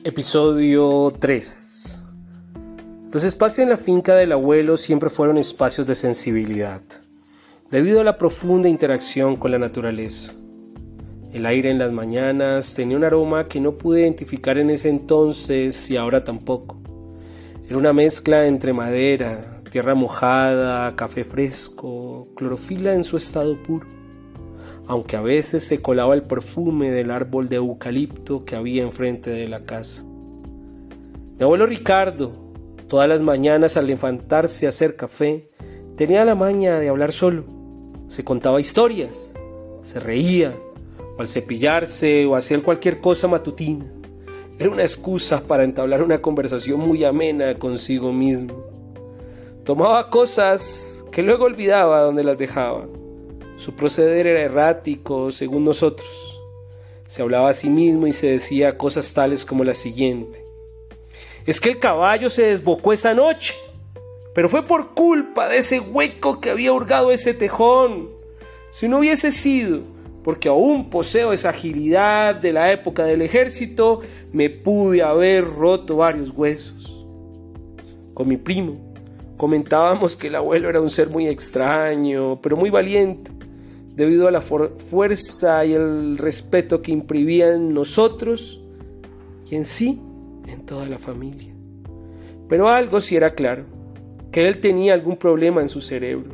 Episodio 3. Los espacios en la finca del abuelo siempre fueron espacios de sensibilidad, debido a la profunda interacción con la naturaleza. El aire en las mañanas tenía un aroma que no pude identificar en ese entonces y ahora tampoco. Era una mezcla entre madera, tierra mojada, café fresco, clorofila en su estado puro, aunque a veces se colaba el perfume del árbol de eucalipto que había enfrente de la casa. Mi abuelo Ricardo, todas las mañanas al levantarse a hacer café, tenía la maña de hablar solo. Se contaba historias, se reía, o al cepillarse o hacer cualquier cosa matutina. Era una excusa para entablar una conversación muy amena consigo mismo. Tomaba cosas que luego olvidaba donde las dejaba. Su proceder era errático, según nosotros. Se hablaba a sí mismo y se decía cosas tales como la siguiente: es que el caballo se desbocó esa noche, pero fue por culpa de ese hueco que había hurgado ese tejón. Si no hubiese sido porque aún poseo esa agilidad de la época del ejército, me pude haber roto varios huesos. Con mi primo comentábamos que el abuelo era un ser muy extraño, pero muy valiente, debido a la fuerza y el respeto que imprimía en nosotros y en sí, en toda la familia. Pero algo sí era claro, que él tenía algún problema en su cerebro,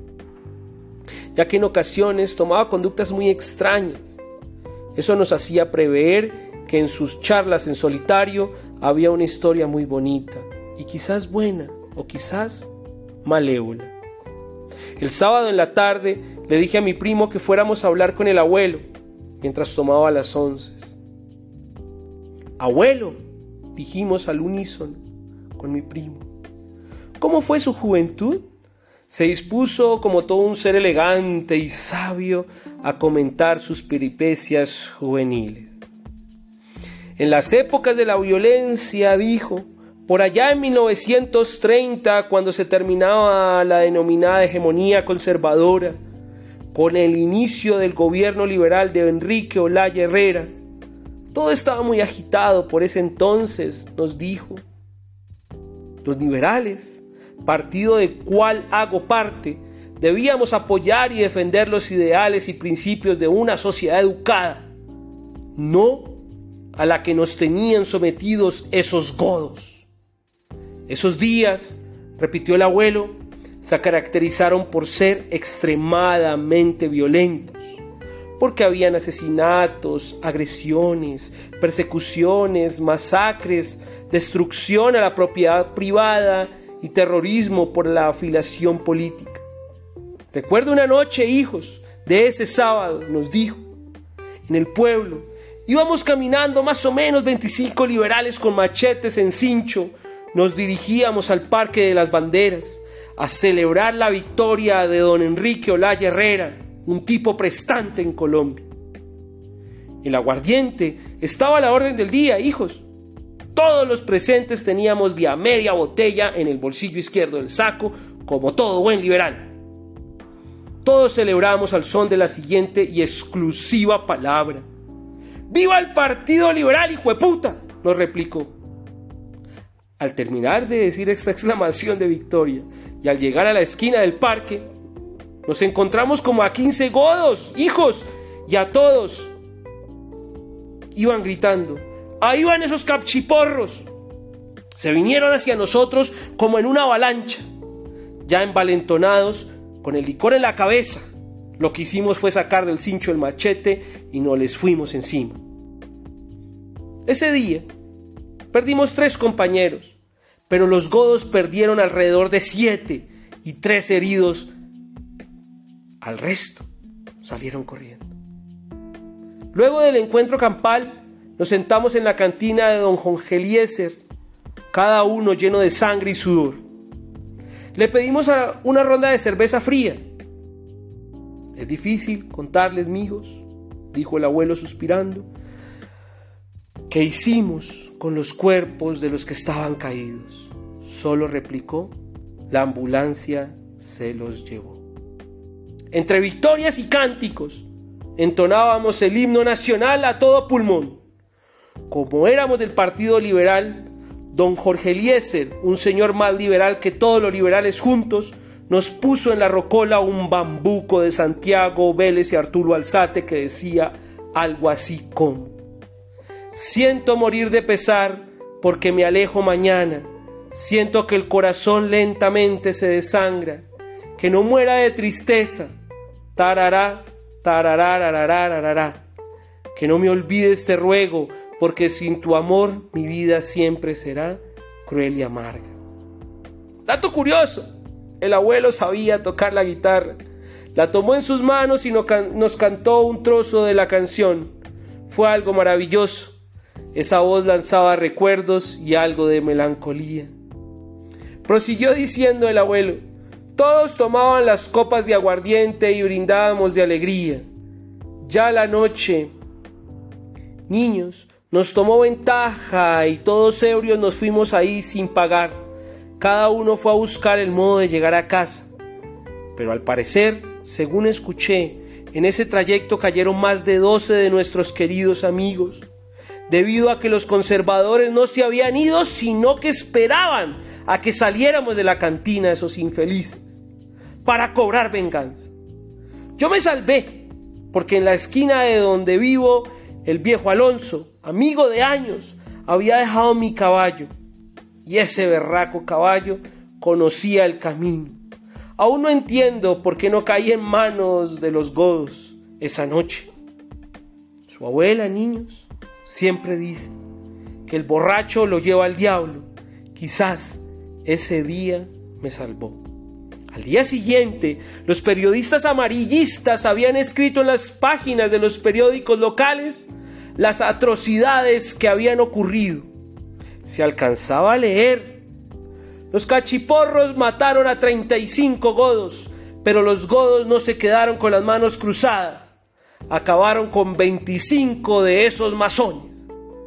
ya que en ocasiones tomaba conductas muy extrañas. Eso nos hacía prever que en sus charlas en solitario había una historia muy bonita, y quizás buena, o quizás malévola. El sábado en la tarde le dije a mi primo que fuéramos a hablar con el abuelo, mientras tomaba las onces. «Abuelo», dijimos al unísono con mi primo, «¿cómo fue su juventud?». Se dispuso, como todo un ser elegante y sabio, a comentar sus peripecias juveniles. En las épocas de la violencia, dijo, por allá en 1930, cuando se terminaba la denominada hegemonía conservadora, con el inicio del gobierno liberal de Enrique Olaya Herrera, todo estaba muy agitado por ese entonces, nos dijo. Los liberales, partido del cual hago parte, debíamos apoyar y defender los ideales y principios de una sociedad educada, no a la que nos tenían sometidos esos godos. Esos días, repitió el abuelo, se caracterizaron por ser extremadamente violentos, porque habían asesinatos, agresiones, persecuciones, masacres, destrucción a la propiedad privada y terrorismo por la afiliación política. Recuerdo una noche, hijos, de ese sábado, nos dijo, en el pueblo, íbamos caminando más o menos 25 liberales con machetes en cincho, nos dirigíamos al Parque de las Banderas a celebrar la victoria de don Enrique Olaya Herrera, un tipo prestante en Colombia. El aguardiente estaba a la orden del día, hijos. Todos los presentes teníamos de a media botella en el bolsillo izquierdo del saco, como todo buen liberal. Todos celebramos al son de la siguiente y exclusiva palabra: ¡viva el Partido Liberal, hijueputa!, nos replicó. Al terminar de decir esta exclamación de victoria y al llegar a la esquina del parque, nos encontramos como a 15 godos, hijos, y a todos iban gritando: ¡ahí van esos capchiporros! Se vinieron hacia nosotros como en una avalancha. Ya envalentonados, con el licor en la cabeza, lo que hicimos fue sacar del cincho el machete y nos les fuimos encima. Ese día perdimos 3 compañeros, pero los godos perdieron alrededor de 7 y 3 heridos. Al resto salieron corriendo. Luego del encuentro campal, nos sentamos en la cantina de don Jorge Eliezer, cada uno lleno de sangre y sudor. Le pedimos una ronda de cerveza fría. «Es difícil contarles, mijos», dijo el abuelo suspirando, «¿qué hicimos con los cuerpos de los que estaban caídos?». Solo replicó: «La ambulancia se los llevó». Entre victorias y cánticos, entonábamos el himno nacional a todo pulmón. como éramos del Partido Liberal, don Jorge Eliezer, un señor más liberal que todos los liberales juntos, nos puso en la rocola un bambuco de Santiago Vélez y Arturo Alzate que decía algo así como: siento morir de pesar porque me alejo mañana, siento que el corazón lentamente se desangra, que no muera de tristeza, tarará, tarará, tarará, tarará, que no me olvides te ruego, porque sin tu amor mi vida siempre será cruel y amarga. Dato curioso: el abuelo sabía tocar la guitarra, la tomó en sus manos y nos cantó un trozo de la canción. Fue algo maravilloso. Esa voz lanzaba recuerdos y algo de melancolía. Prosiguió diciendo el abuelo: todos tomaban las copas de aguardiente y brindábamos de alegría. Ya la noche, niños, nos tomó ventaja y todos ebrios nos fuimos ahí sin pagar. Cada uno fue a buscar el modo de llegar a casa. Pero al parecer, según escuché, en ese trayecto cayeron más de 12 de nuestros queridos amigos, debido a que los conservadores no se habían ido, sino que esperaban a que saliéramos de la cantina, esos infelices, para cobrar venganza. Yo me salvé, porque en la esquina de donde vivo, el viejo Alonso, amigo de años, había dejado mi caballo, y ese berraco caballo conocía el camino. Aún no entiendo por qué no caí en manos de los godos esa noche. Su abuela, niños, siempre dice que el borracho lo lleva al diablo. Quizás ese día me salvó. Al día siguiente, los periodistas amarillistas habían escrito en las páginas de los periódicos locales las atrocidades que habían ocurrido. Se alcanzaba a leer: los cachiporros mataron a 35 godos, pero los godos no se quedaron con las manos cruzadas. Acabaron con 25 de esos masones.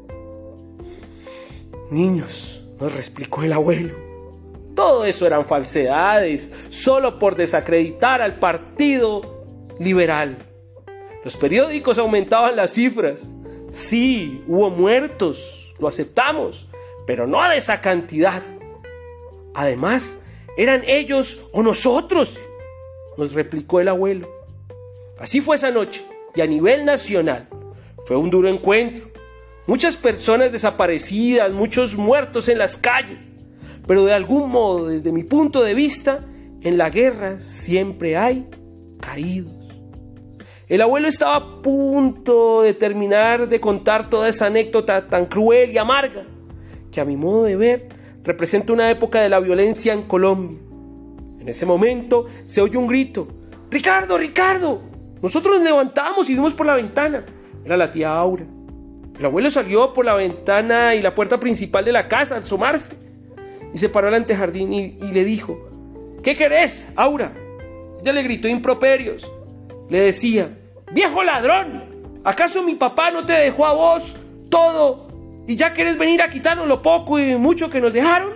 Niños, nos explicó el abuelo, todo eso eran falsedades, solo por desacreditar al Partido Liberal. Los periódicos aumentaban las cifras. Sí, hubo muertos, lo aceptamos, pero no de esa cantidad. Además, eran ellos o nosotros, nos replicó el abuelo. Así fue esa noche, y a nivel nacional fue un duro encuentro. Muchas personas desaparecidas, muchos muertos en las calles, pero de algún modo, desde mi punto de vista, en la guerra siempre hay caídos. El abuelo estaba a punto de terminar de contar toda esa anécdota tan cruel y amarga, que a mi modo de ver representa una época de la violencia en Colombia. En ese momento se oye un grito: ¡Ricardo, Ricardo! Nosotros nos levantamos y vimos por la ventana. Era la tía Aura. El abuelo salió por la ventana y la puerta principal de la casa a asomarse y se paró al antejardín y le dijo: ¿qué querés, Aura? Ella le gritó improperios. Le decía: ¡viejo ladrón! ¿Acaso mi papá no te dejó a vos todo y ya querés venir a quitarnos lo poco y mucho que nos dejaron?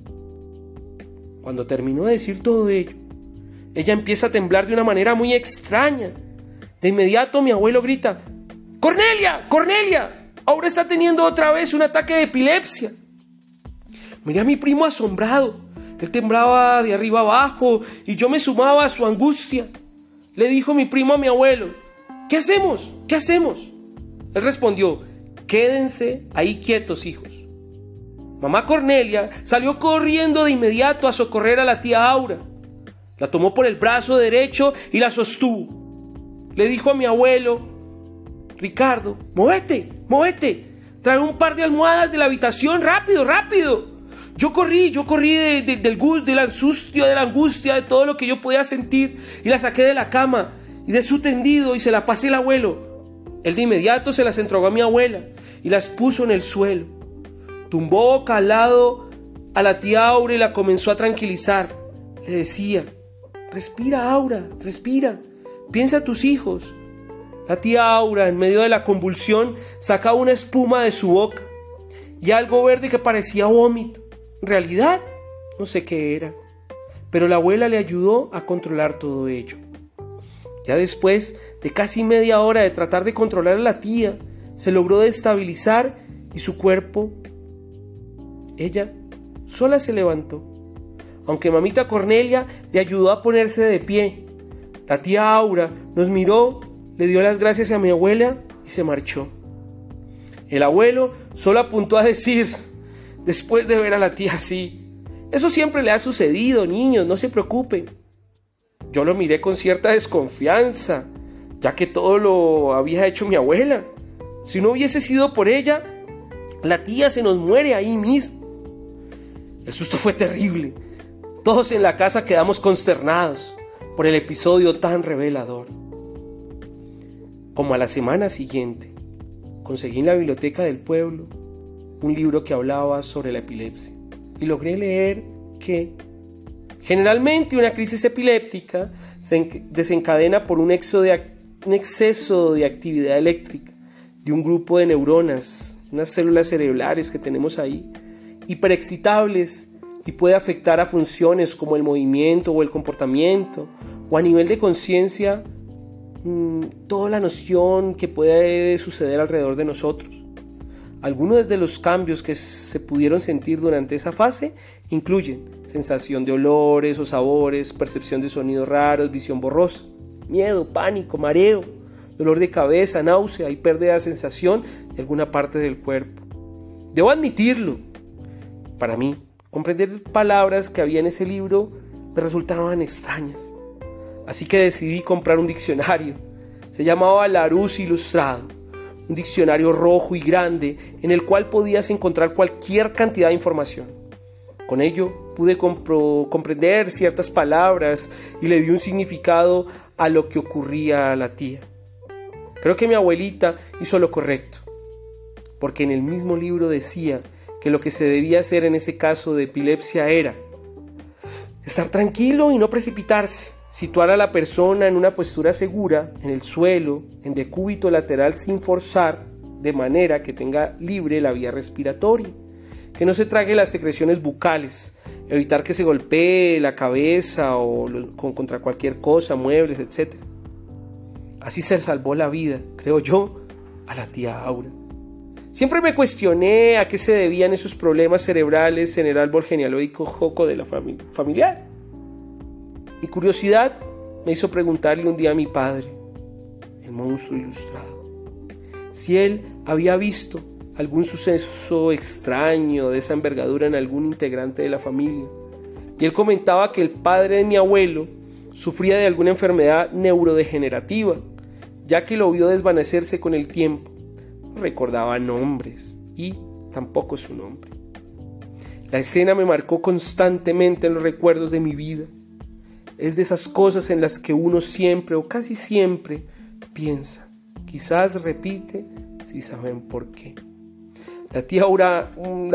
Cuando terminó de decir todo ello, ella empieza a temblar de una manera muy extraña. De inmediato mi abuelo grita: ¡Cornelia! ¡Cornelia! Aura está teniendo otra vez un ataque de epilepsia. Miré a mi primo asombrado. Él temblaba de arriba abajo y yo me sumaba a su angustia. Le dijo mi primo a mi abuelo: ¿qué hacemos? ¿Qué hacemos? Él respondió: quédense ahí quietos, hijos. Mamá Cornelia salió corriendo de inmediato a socorrer a la tía Aura. La tomó por el brazo derecho y la sostuvo. Le dijo a mi abuelo: Ricardo, ¡móvete! ¡Móvete! Trae un par de almohadas de la habitación, rápido, rápido. Yo corrí de la angustia, de todo lo que yo podía sentir, y la saqué de la cama y de su tendido y se la pasé al abuelo. Él de inmediato se las entregó a mi abuela y las puso en el suelo. Tumbó boca al lado a la tía Aura y la comenzó a tranquilizar. Le decía: respira, Aura, respira, piensa a tus hijos. La tía Aura, en medio de la convulsión, sacaba una espuma de su boca y algo verde que parecía vómito. En realidad, no sé qué era, pero la abuela le ayudó a controlar todo ello. Ya después de casi media hora de tratar de controlar a la tía, se logró destabilizar y su cuerpo, ella sola se levantó, aunque mamita Cornelia le ayudó a ponerse de pie. La tía Aura nos miró, le dio las gracias a mi abuela y se marchó. El abuelo solo apuntó a decir, después de ver a la tía así, eso siempre le ha sucedido, niños, no se preocupen. Yo lo miré con cierta desconfianza, ya que todo lo había hecho mi abuela. Si no hubiese sido por ella, la tía se nos muere ahí mismo. El susto fue terrible. Todos en la casa quedamos consternados por el episodio tan revelador. Como a la semana siguiente, conseguí en la biblioteca del pueblo un libro que hablaba sobre la epilepsia y logré leer que generalmente una crisis epiléptica se desencadena por un exceso de actividad eléctrica de un grupo de neuronas, unas células cerebrales que tenemos ahí, hiperexcitables, y puede afectar a funciones como el movimiento o el comportamiento, o a nivel de conciencia, toda la noción que puede suceder alrededor de nosotros. Algunos de los cambios que se pudieron sentir durante esa fase incluyen sensación de olores o sabores, percepción de sonidos raros, visión borrosa, miedo, pánico, mareo, dolor de cabeza, náusea y pérdida de sensación de alguna parte del cuerpo. Debo admitirlo, para mí, comprender palabras que había en ese libro me resultaban extrañas. Así que decidí comprar un diccionario. Se llamaba Larousse Ilustrado, un diccionario rojo y grande en el cual podías encontrar cualquier cantidad de información. Con ello pude comprender ciertas palabras y le di un significado a lo que ocurría a la tía. Creo que mi abuelita hizo lo correcto, porque en el mismo libro decía que lo que se debía hacer en ese caso de epilepsia era estar tranquilo y no precipitarse, situar a la persona en una postura segura, en el suelo, en decúbito lateral sin forzar, de manera que tenga libre la vía respiratoria, que no se trague las secreciones bucales, evitar que se golpee la cabeza o contra cualquier cosa, muebles, etc. Así se salvó la vida, creo yo, a la tía Aura. Siempre me cuestioné a qué se debían esos problemas cerebrales en el árbol genealógico joco de la familiar. Mi curiosidad me hizo preguntarle un día a mi padre, el monstruo ilustrado, si él había visto algún suceso extraño de esa envergadura en algún integrante de la familia. Y él comentaba que el padre de mi abuelo sufría de alguna enfermedad neurodegenerativa, ya que lo vio desvanecerse con el tiempo. No recordaba nombres y tampoco su nombre. La escena me marcó constantemente en los recuerdos de mi vida. Es de esas cosas en las que uno siempre o casi siempre piensa. Quizás repite si saben por qué. La tía Aura,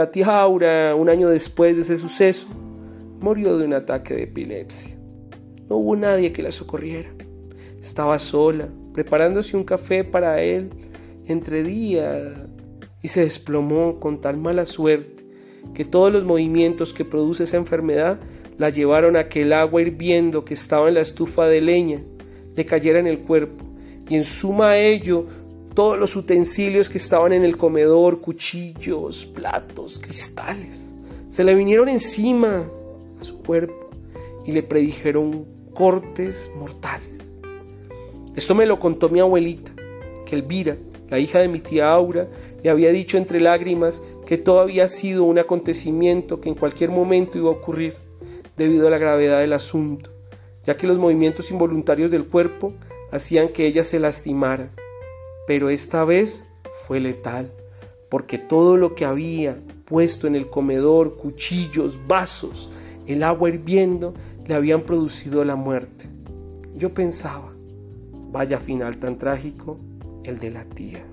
un año después de ese suceso, murió de un ataque de epilepsia. No hubo nadie que la socorriera. Estaba sola, preparándose un café para él entre día, y se desplomó con tal mala suerte que todos los movimientos que produce esa enfermedad la llevaron a que el agua hirviendo que estaba en la estufa de leña le cayera en el cuerpo, y en suma a ello todos los utensilios que estaban en el comedor, cuchillos, platos, cristales, se le vinieron encima a su cuerpo y le predijeron cortes mortales. Esto me lo contó mi abuelita, que Elvira, la hija de mi tía Aura, le había dicho entre lágrimas que todo había sido un acontecimiento que en cualquier momento iba a ocurrir debido a la gravedad del asunto, ya que los movimientos involuntarios del cuerpo hacían que ella se lastimara. Pero esta vez fue letal, porque todo lo que había puesto en el comedor, cuchillos, vasos, el agua hirviendo, le habían producido la muerte. Yo pensaba, vaya final tan trágico el de la tía.